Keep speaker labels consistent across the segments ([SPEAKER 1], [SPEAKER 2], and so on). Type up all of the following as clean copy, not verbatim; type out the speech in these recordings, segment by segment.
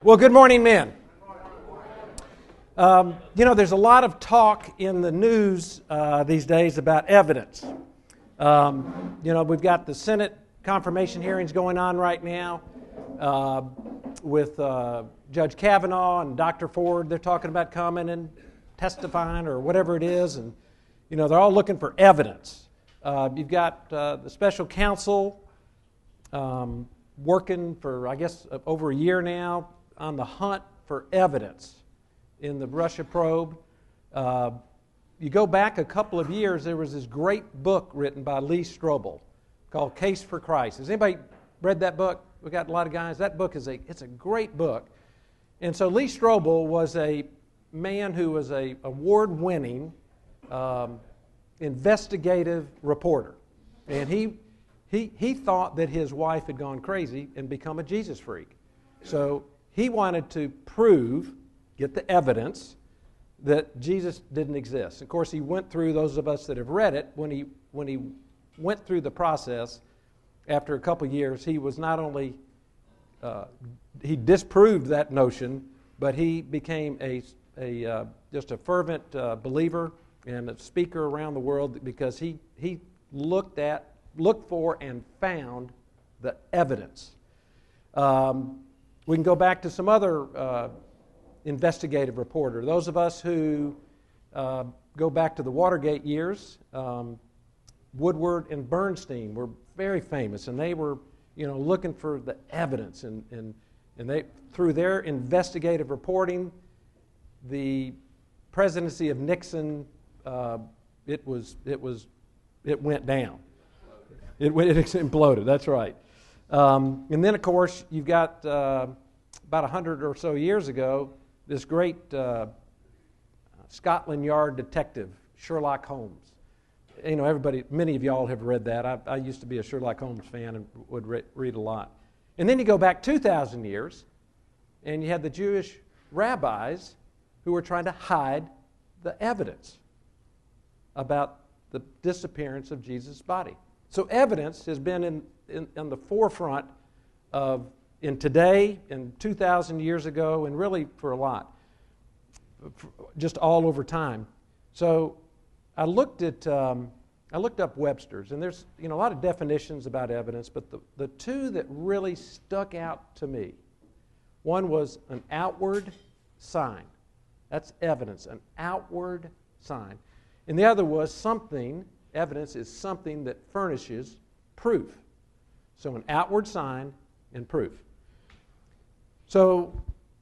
[SPEAKER 1] Well, good morning, men. There's a lot of talk in the news these days about evidence. We've got the Senate confirmation hearings going on right now with Judge Kavanaugh and Dr. Ford. They're talking about coming and testifying or whatever it is, and they're all looking for evidence. You've got the special counsel working for, I guess, over a year now on the hunt for evidence in the Russia probe. You go back a couple of years, there was this great book written by Lee Strobel called Case for Christ. Has anybody read that book? We've got a lot of guys. That book it's a great book. And so Lee Strobel was a man who was an award-winning investigative reporter. And he thought that his wife had gone crazy and become a Jesus freak. So he wanted to get the evidence that Jesus didn't exist. Of course, he went through, those of us that have read it, when he went through the process, after a couple of years, he was not only, he disproved that notion, but he became just a fervent believer and a speaker around the world because he looked for and found the evidence. We can go back to some other investigative reporter. Those of us who go back to the Watergate years, Woodward and Bernstein were very famous, and they were, looking for the evidence, and they, through their investigative reporting, the presidency of Nixon, it went down. It imploded. That's right. And then, of course, you've got about 100 or so years ago, this great Scotland Yard detective, Sherlock Holmes. Many of y'all have read that. I used to be a Sherlock Holmes fan and would read a lot. And then you go back 2,000 years, and you had the Jewish rabbis who were trying to hide the evidence about the disappearance of Jesus' body. So evidence has been in the forefront in today, and 2,000 years ago, and really for a lot, just all over time. So I looked up Webster's, and there's a lot of definitions about evidence, but the two that really stuck out to me, one was an outward sign. That's evidence, an outward sign. And the other was evidence is something that furnishes proof. So an outward sign and proof. So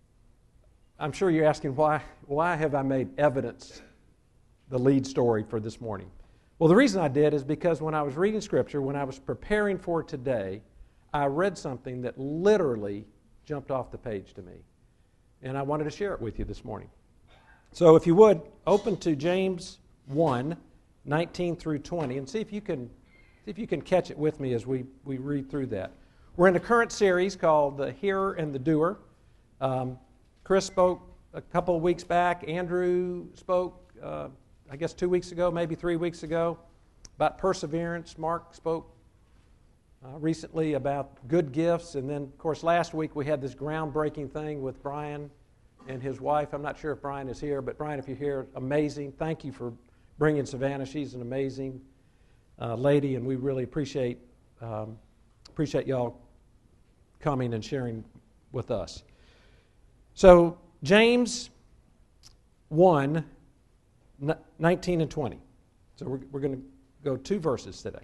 [SPEAKER 1] I'm sure you're asking why have I made evidence the lead story for this morning? Well, the reason I did is because when I was reading Scripture, when I was preparing for today, I read something that literally jumped off the page to me. And I wanted to share it with you this morning. So if you would, open to James 1, 19 through 20, and see if you can catch it with me as we read through that. We're in a current series called The Hearer and the Doer. Chris spoke a couple of weeks back. Andrew spoke, I guess 2 weeks ago, maybe 3 weeks ago, about perseverance. Mark spoke recently about good gifts. And then, of course, last week we had this groundbreaking thing with Brian and his wife. I'm not sure if Brian is here, but Brian, if you're here, amazing. Thank you for bringing Savannah. She's an amazing lady, and we really appreciate y'all coming and sharing with us. So James 1, 19 and 20. So we're going to go 2 verses today.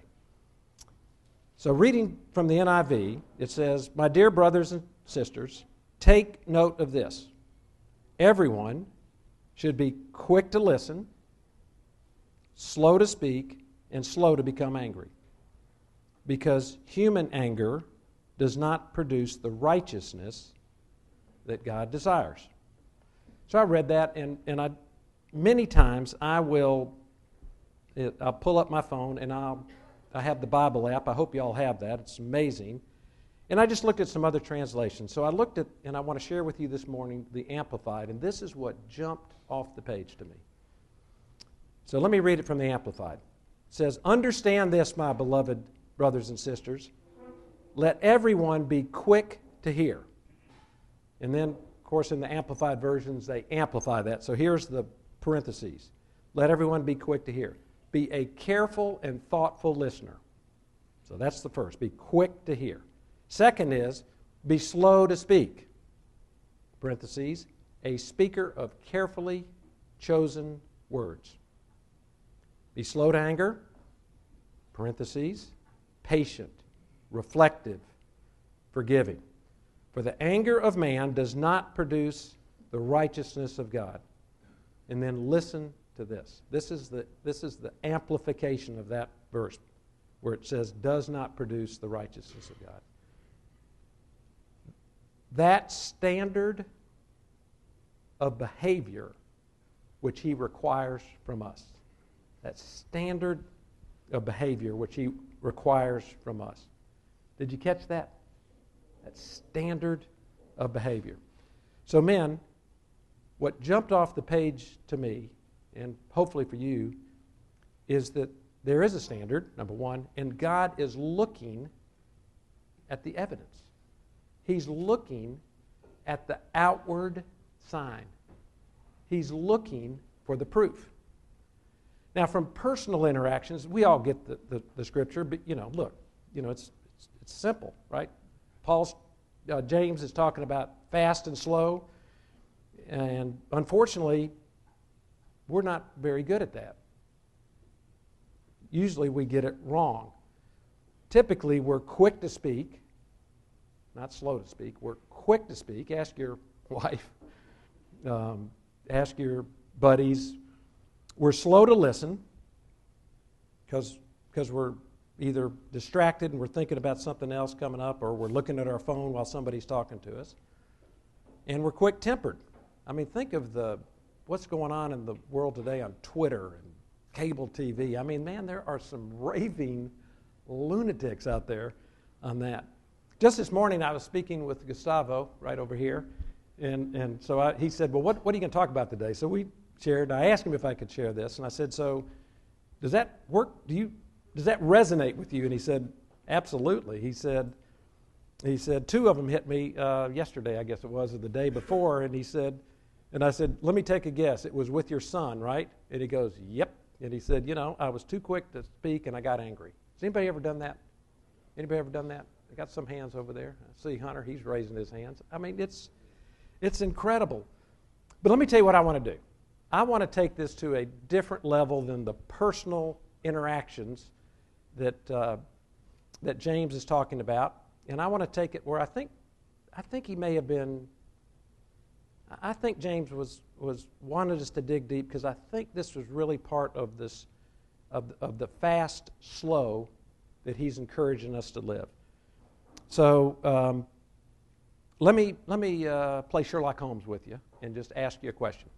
[SPEAKER 1] So reading from the NIV, it says, "My dear brothers and sisters, take note of this. Everyone should be quick to listen, slow to speak, and slow to become angry, because human anger does not produce the righteousness that God desires." So I read that, and many times I'll pull up my phone, and I have the Bible app. I hope you all have that. It's amazing. And I just looked at some other translations. So I looked at, and I want to share with you this morning, the Amplified, and this is what jumped off the page to me. So let me read it from the Amplified. It says, "Understand this, my beloved brothers and sisters. Let everyone be quick to hear." And then course, in the Amplified versions, they amplify that. So here's the parentheses. Let everyone be quick to hear. Be a careful and thoughtful listener. So that's the first. Be quick to hear. Second is, be slow to speak. Parentheses, a speaker of carefully chosen words. Be slow to anger. Parentheses, patient, reflective, forgiving. For the anger of man does not produce the righteousness of God. And then listen to this. This is the amplification of that verse where it says, does not produce the righteousness of God. That standard of behavior which he requires from us. That standard of behavior which he requires from us. Did you catch that? That standard of behavior. So men, what jumped off the page to me, and hopefully for you, is that there is a standard, number one, and God is looking at the evidence. He's looking at the outward sign. He's looking for the proof. Now, from personal interactions, we all get the scripture, but look, it's simple, right? James is talking about fast and slow, and unfortunately, we're not very good at that. Usually we get it wrong. Typically, we're quick to speak, not slow to speak. We're quick to speak. Ask your wife, ask your buddies. We're slow to listen because we're either distracted and we're thinking about something else coming up, or we're looking at our phone while somebody's talking to us. And we're quick-tempered. I mean, think of what's going on in the world today on Twitter and cable TV. I mean, man, there are some raving lunatics out there on that. Just this morning, I was speaking with Gustavo right over here, and so he said, well, what are you going to talk about today? So we shared. I asked him if I could share this, and I said, so does that work? Does that resonate with you? And he said, absolutely. He said, two of them hit me yesterday, I guess it was, or the day before, and I said, let me take a guess. It was with your son, right? And he goes, yep. And he said, I was too quick to speak and I got angry. Has anybody ever done that? Anybody ever done that? I got some hands over there. I see Hunter, he's raising his hands. I mean, it's incredible. But let me tell you what I want to do. I want to take this to a different level than the personal interactions that James is talking about, and I want to take it where I think he may have been. I think James wanted us to dig deep because I think this was really part of this of the fast, slow that he's encouraging us to live. So let me play Sherlock Holmes with you and just ask you a question.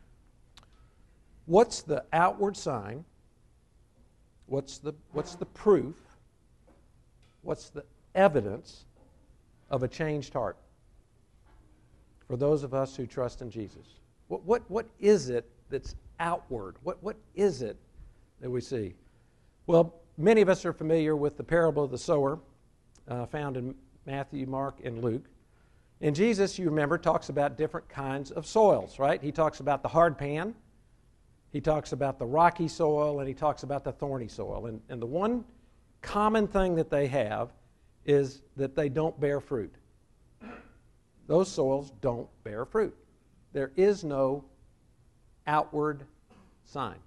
[SPEAKER 1] What's the outward sign? What's the proof? What's the evidence of a changed heart for those of us who trust in Jesus? What is it that's outward? What is it that we see? Well, many of us are familiar with the parable of the sower found in Matthew, Mark, and Luke. And Jesus, you remember, talks about different kinds of soils, right? He talks about the hard pan. He talks about the rocky soil, and he talks about the thorny soil. And the one common thing that they have is that they don't bear fruit. Those soils don't bear fruit. There is no outward sign.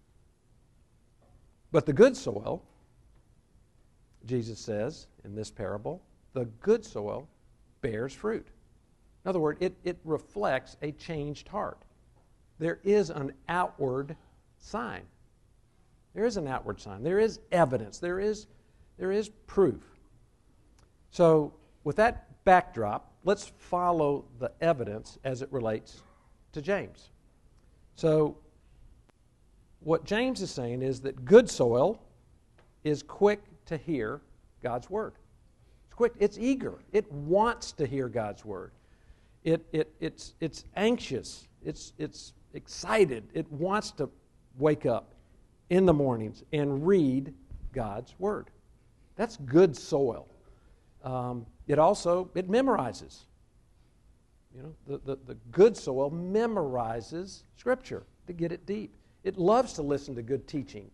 [SPEAKER 1] But the good soil, Jesus says in this parable, the good soil bears fruit. In other words, it reflects a changed heart. There is an outward sign. There is an outward sign. There is evidence. There is proof. So with that backdrop, let's follow the evidence as it relates to James. So what James is saying is that good soil is quick to hear God's word. It's quick. It's eager. It wants to hear God's word. It's anxious. It's excited. It wants to wake up in the mornings and read God's word. That's good soil. It memorizes. The good soil memorizes Scripture to get it deep. It loves to listen to good teaching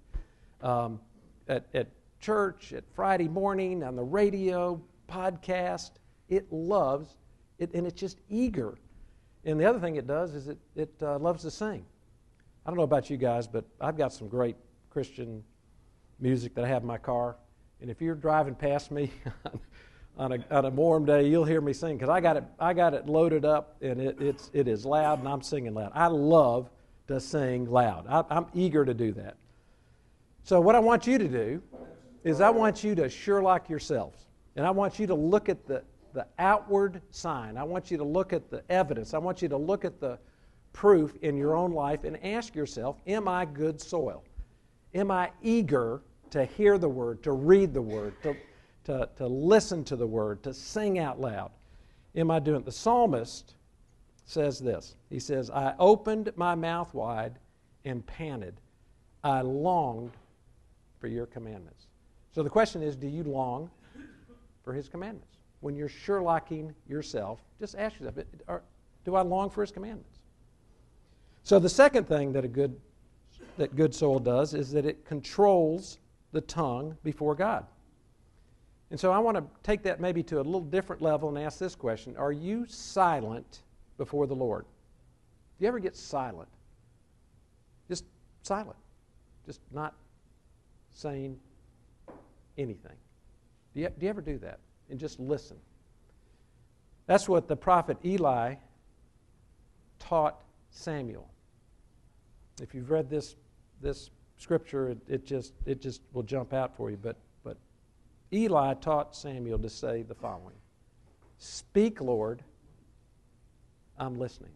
[SPEAKER 1] at church, at Friday morning, on the radio, podcast. It loves it, and it's just eager. And the other thing it does is it loves to sing. I don't know about you guys, but I've got some great Christian music that I have in my car. And if you're driving past me on a warm day, you'll hear me sing because I got it loaded up, and it is loud, and I'm singing loud. I love to sing loud. I'm eager to do that. So what I want you to do is I want you to Sherlock yourselves, and I want you to look at the outward sign. I want you to look at the evidence. I want you to look at the proof in your own life and ask yourself, am I good soil? Am I eager to hear the Word, to read the Word, to listen to the Word, to sing out loud? Am I doing it? The psalmist says this. He says, I opened my mouth wide and panted. I longed for your commandments. So the question is, do you long for His commandments? When you're Sherlocking yourself, just ask yourself, do I long for His commandments? So the second thing that good soil does is that it controls the tongue before God. And so I want to take that maybe to a little different level and ask this question. Are you silent before the Lord? Do you ever get silent? Just silent. Just not saying anything. Do you ever do that? And just listen. That's what the prophet Eli taught Samuel. If you've read this scripture, it just will jump out for you. But Eli taught Samuel to say the following: Speak, Lord, I'm listening.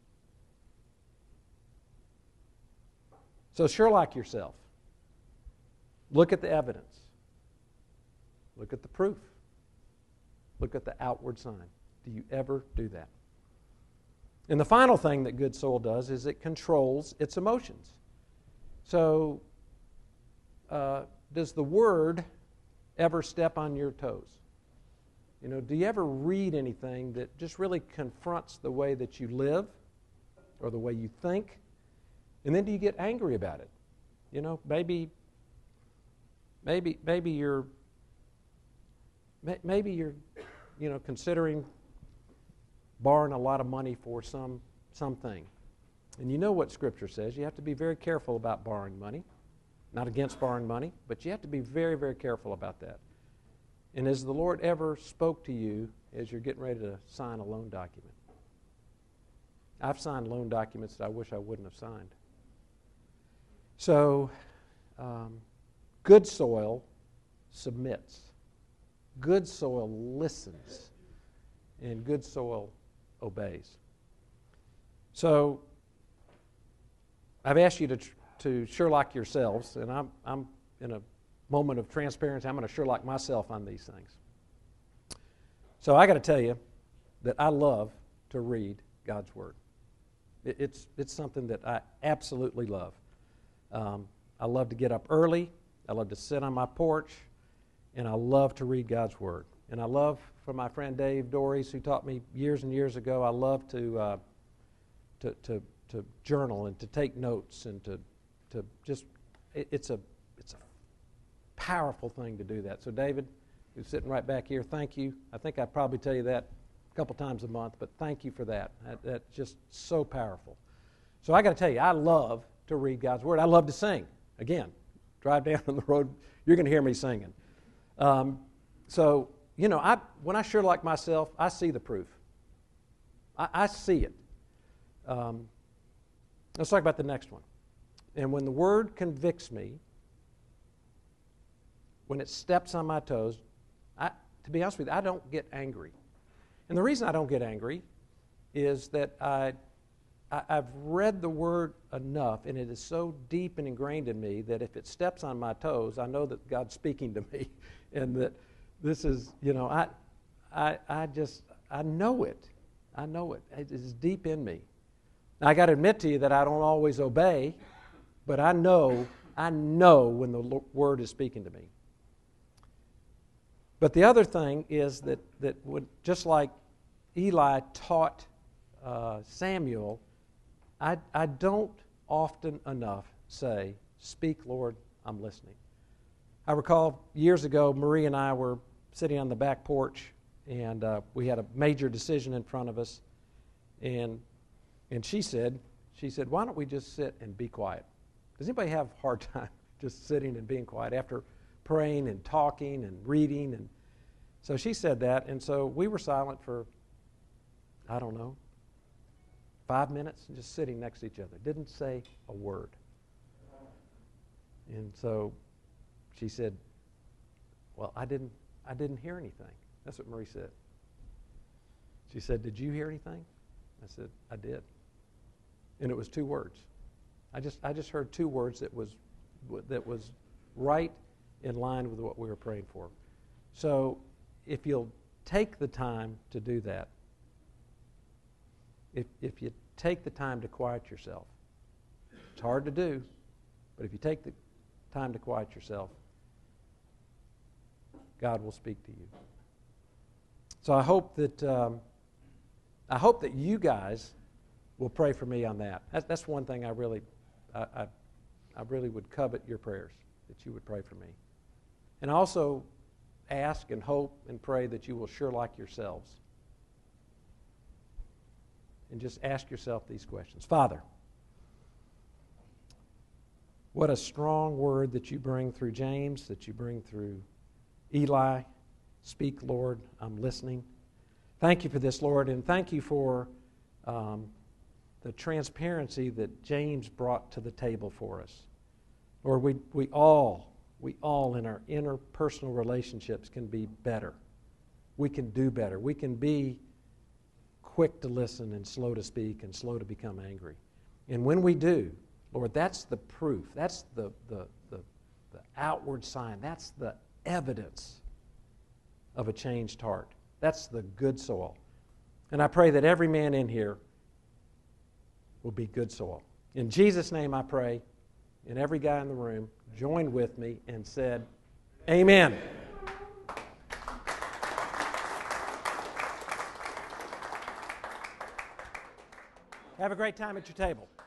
[SPEAKER 1] So Sherlock yourself. Look at the evidence. Look at the proof. Look at the outward sign. Do you ever do that? And the final thing that good soil does is it controls its emotions. So, does the Word ever step on your toes? Do you ever read anything that just really confronts the way that you live or the way you think? And then do you get angry about it? Maybe you're considering borrowing a lot of money for something. And you know what Scripture says. You have to be very careful about borrowing money. Not against borrowing money, but you have to be very, very careful about that. And has the Lord ever spoke to you as you're getting ready to sign a loan document? I've signed loan documents that I wish I wouldn't have signed. So, good soil submits. Good soil listens. And good soil obeys. So, I've asked you to Sherlock yourselves, and I'm in a moment of transparency. I'm going to Sherlock myself on these things. So I got to tell you that I love to read God's Word. It's something that I absolutely love. I love to get up early. I love to sit on my porch, and I love to read God's Word. And I love, from my friend Dave Dories, who taught me years and years ago, I love to journal and to take notes and to just, it's a powerful thing to do that. So David, who's sitting right back here, thank you. I think I probably tell you that a couple times a month, but thank you for that. That's just so powerful. So I got to tell you, I love to read God's Word. I love to sing. Again, drive down on the road, you're going to hear me singing. So, when I Sherlock myself, I see the proof. I see it. Let's talk about the next one. And when the Word convicts me, when it steps on my toes, to be honest with you, I don't get angry. And the reason I don't get angry is that I've read the Word enough, and it is so deep and ingrained in me that if it steps on my toes, I know that God's speaking to me, and that this is, I know it. I know it. It is deep in me. Now, I got to admit to you that I don't always obey, but I know when the Word is speaking to me. But the other thing is that just like Eli taught Samuel, I don't often enough say, "Speak, Lord, I'm listening." I recall years ago, Marie and I were sitting on the back porch, and we had a major decision in front of us. And she said, "Why don't we just sit and be quiet?" Does anybody have a hard time just sitting and being quiet after praying and talking and reading? And so she said that, and so we were silent for, I don't know, 5 minutes, just sitting next to each other. Didn't say a word. And so she said, "Well, I didn't hear anything." That's what Marie said. She said, "Did you hear anything?" I said, "I did." And it was 2 words. I just heard 2 words that was right in line with what we were praying for. So if you'll take the time to do that, if you take the time to quiet yourself, it's hard to do, but if you take the time to quiet yourself, God will speak to you. So I hope that you guys will pray for me on that. That's one thing I really would covet your prayers, that you would pray for me. And also ask and hope and pray that you will sure like yourselves. And just ask yourself these questions. Father, what a strong word that you bring through James, that you bring through Eli. Speak, Lord, I'm listening. Thank you for this, Lord, and thank you for the transparency that James brought to the table for us. Lord, we all in our interpersonal relationships can be better. We can do better. We can be quick to listen and slow to speak and slow to become angry. And when we do, Lord, that's the proof. That's the outward sign. That's the evidence of a changed heart. That's the good soil. And I pray that every man in here will be good soil. In Jesus' name I pray, and every guy in the room joined with me and said, Amen. Have a great time at your table.